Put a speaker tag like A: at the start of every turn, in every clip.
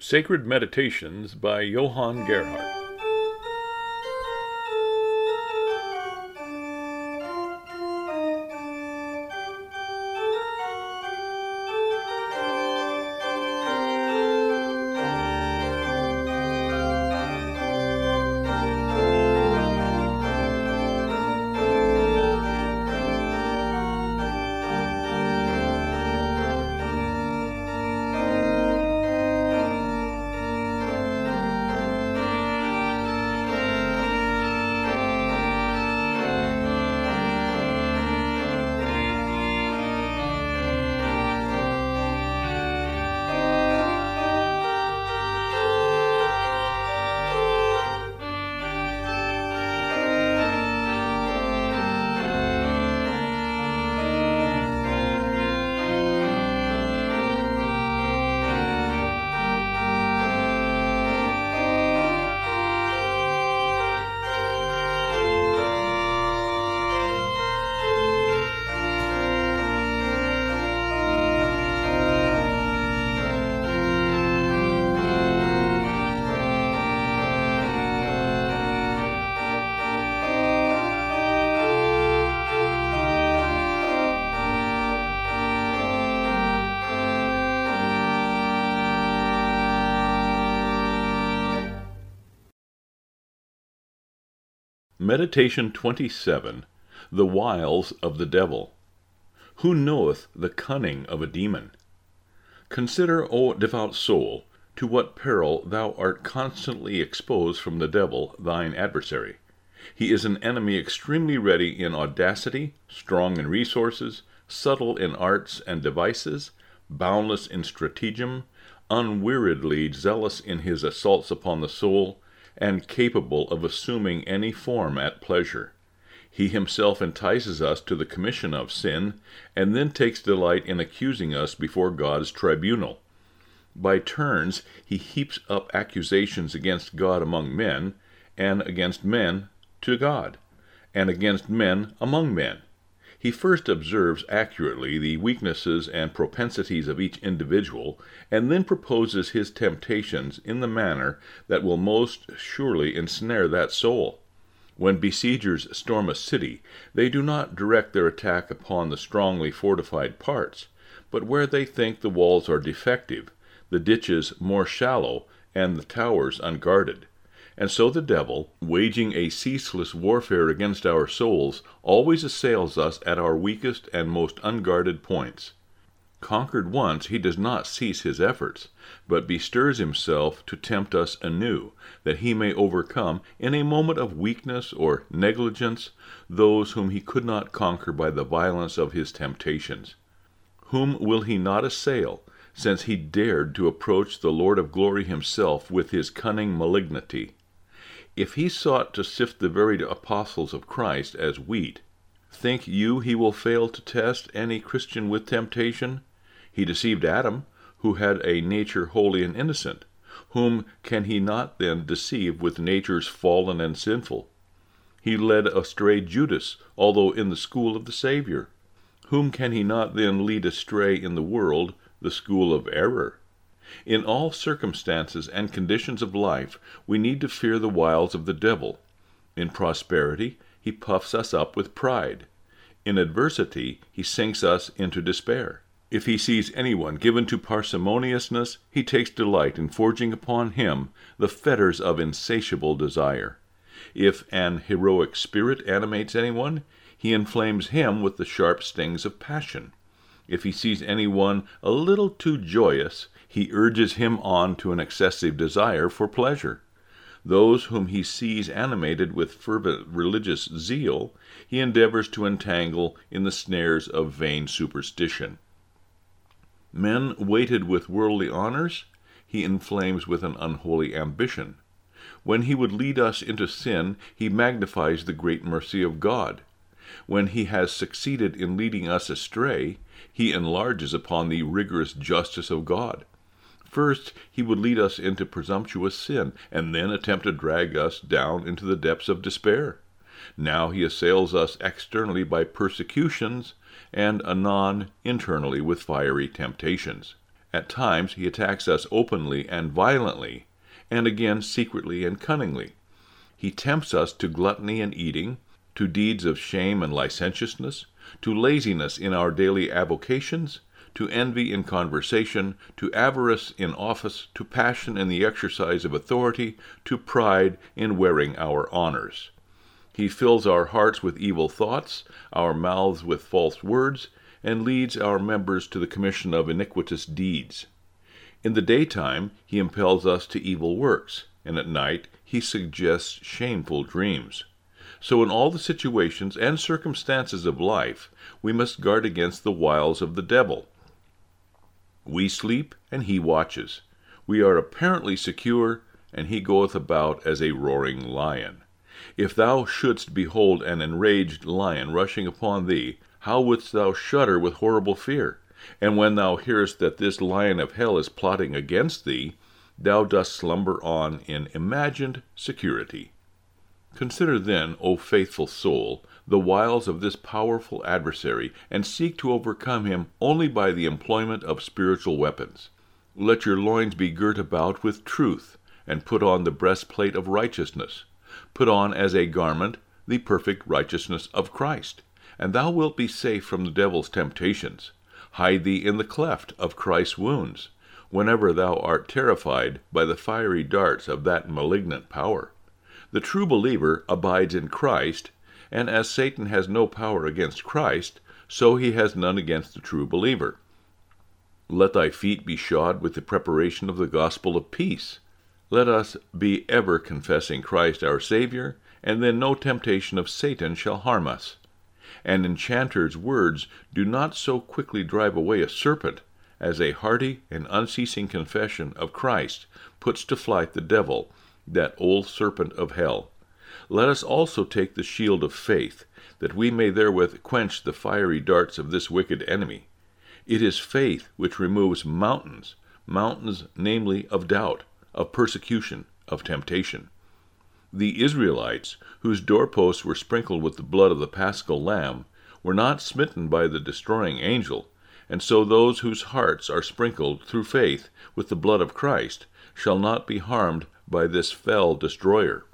A: Sacred Meditations by Johann Gerhardt. Meditation 27. The Wiles of the Devil. Who knoweth the cunning of a demon? Consider, O devout soul, to what peril thou art constantly exposed from the devil, thine adversary. He is an enemy extremely ready in audacity, strong in resources, subtle in arts and devices, boundless in stratagem, unweariedly zealous in his assaults upon the soul, and capable of assuming any form at pleasure. He himself entices us to the commission of sin, and then takes delight in accusing us before God's tribunal. By turns he heaps up accusations against God among men, and against men to God, and against men among men. He first observes accurately the weaknesses and propensities of each individual, and then proposes his temptations in the manner that will most surely ensnare that soul. When besiegers storm a city, they do not direct their attack upon the strongly fortified parts, but where they think the walls are defective, the ditches more shallow, and the towers unguarded. And so the devil, waging a ceaseless warfare against our souls, always assails us at our weakest and most unguarded points. Conquered once, he does not cease his efforts, but bestirs himself to tempt us anew, that he may overcome, in a moment of weakness or negligence, those whom he could not conquer by the violence of his temptations. Whom will he not assail, since he dared to approach the Lord of glory himself with his cunning malignity? If he sought to sift the very apostles of Christ as wheat, think you he will fail to test any Christian with temptation? He deceived Adam, who had a nature holy and innocent. Whom can he not then deceive with natures fallen and sinful? He led astray Judas, although in the school of the Savior. Whom can he not then lead astray in the world, the school of error? In all circumstances and conditions of life, we need to fear the wiles of the devil. In prosperity, he puffs us up with pride. In adversity, he sinks us into despair. If he sees anyone given to parsimoniousness, he takes delight in forging upon him the fetters of insatiable desire. If an heroic spirit animates anyone, he inflames him with the sharp stings of passion. If he sees anyone a little too joyous, he urges him on to an excessive desire for pleasure. Those whom he sees animated with fervent religious zeal, he endeavors to entangle in the snares of vain superstition. Men weighted with worldly honors, he inflames with an unholy ambition. When he would lead us into sin, he magnifies the great mercy of God. When he has succeeded in leading us astray, he enlarges upon the rigorous justice of God. First, he would lead us into presumptuous sin, and then attempt to drag us down into the depths of despair. Now he assails us externally by persecutions, and anon internally with fiery temptations. At times he attacks us openly and violently, and again secretly and cunningly. He tempts us to gluttony in eating, to deeds of shame and licentiousness, to laziness in our daily avocations, to envy in conversation, to avarice in office, to passion in the exercise of authority, to pride in wearing our honors. He fills our hearts with evil thoughts, our mouths with false words, and leads our members to the commission of iniquitous deeds. In the daytime he impels us to evil works, and at night he suggests shameful dreams. So in all the situations and circumstances of life, we must guard against the wiles of the devil. We sleep, and he watches. We are apparently secure, and he goeth about as a roaring lion. If thou shouldst behold an enraged lion rushing upon thee, how wouldst thou shudder with horrible fear? And when thou hearest that this lion of hell is plotting against thee, thou dost slumber on in imagined security. Consider then, O faithful soul, the wiles of this powerful adversary, and seek to overcome him only by the employment of spiritual weapons. Let your loins be girt about with truth, and put on the breastplate of righteousness. Put on as a garment the perfect righteousness of Christ, and thou wilt be safe from the devil's temptations. Hide thee in the cleft of Christ's wounds, whenever thou art terrified by the fiery darts of that malignant power. The true believer abides in Christ, and as Satan has no power against Christ, so he has none against the true believer. Let thy feet be shod with the preparation of the gospel of peace. Let us be ever confessing Christ our Savior, and then no temptation of Satan shall harm us. An enchanter's words do not so quickly drive away a serpent, as a hearty and unceasing confession of Christ puts to flight the devil, that old serpent of hell. Let us also take the shield of faith, that we may therewith quench the fiery darts of this wicked enemy. It is faith which removes mountains, namely of doubt, of persecution, of temptation. The Israelites, whose doorposts were sprinkled with the blood of the Paschal Lamb, were not smitten by the destroying angel, and so those whose hearts are sprinkled through faith with the blood of Christ shall not be harmed by this fell destroyer.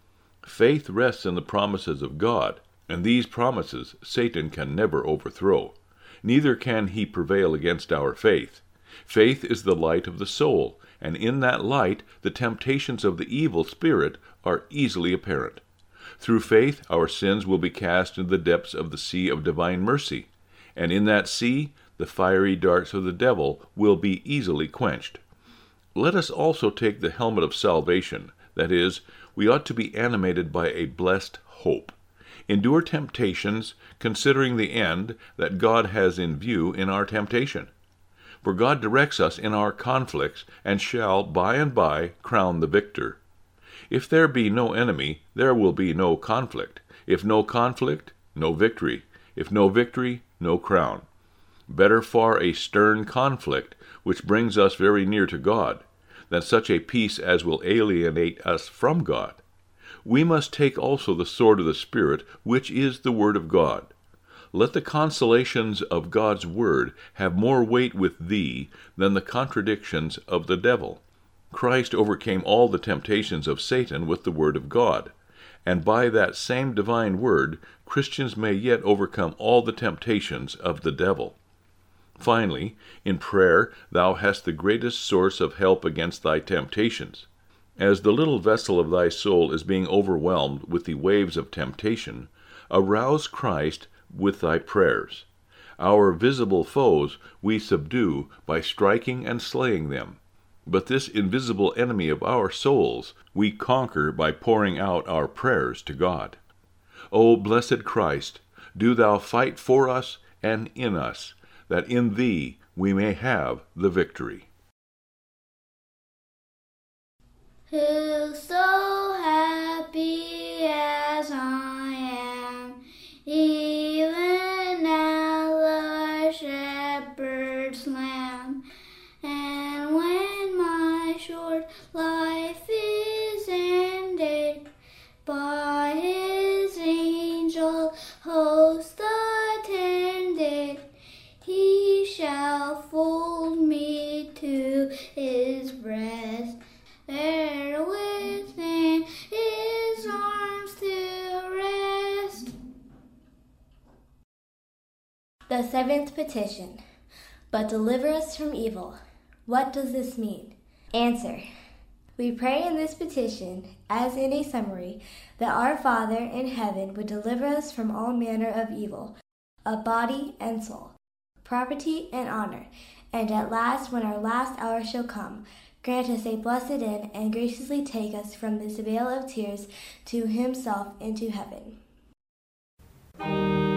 A: Faith rests in the promises of God, and these promises Satan can never overthrow. Neither can he prevail against our faith. Faith is the light of the soul, and in that light the temptations of the evil spirit are easily apparent. Through faith our sins will be cast into the depths of the sea of divine mercy, and in that sea the fiery darts of the devil will be easily quenched. Let us also take the helmet of salvation, that is, we ought to be animated by a blessed hope. Endure temptations, considering the end that God has in view in our temptation. For God directs us in our conflicts, and shall by and by crown the victor. If there be no enemy, there will be no conflict. If no conflict, no victory. If no victory, no crown. Better far a stern conflict, which brings us very near to God, than such a peace as will alienate us from God. We must take also the sword of the Spirit, which is the Word of God. Let the consolations of God's Word have more weight with thee than the contradictions of the devil. Christ overcame all the temptations of Satan with the Word of God, and by that same divine Word, Christians may yet overcome all the temptations of the devil. Finally, in prayer thou hast the greatest source of help against thy temptations. As the little vessel of thy soul is being overwhelmed with the waves of temptation, arouse Christ with thy prayers. Our visible foes we subdue by striking and slaying them, but this invisible enemy of our souls we conquer by pouring out our prayers to God. O blessed Christ, do thou fight for us and in us, that in thee we may have the victory.
B: Who's so happy as I am, even as a shepherd's lamb, and when my short life is ended, by his angel host attended, he shall fold me to breast, there within his arms to rest.
C: The seventh petition. But deliver us from evil. What does this mean? Answer. We pray in this petition, as in a summary, that our Father in heaven would deliver us from all manner of evil, of body and soul, property and honor, and at last, when our last hour shall come, grant us a blessed end and graciously take us from this vale of tears to himself into heaven.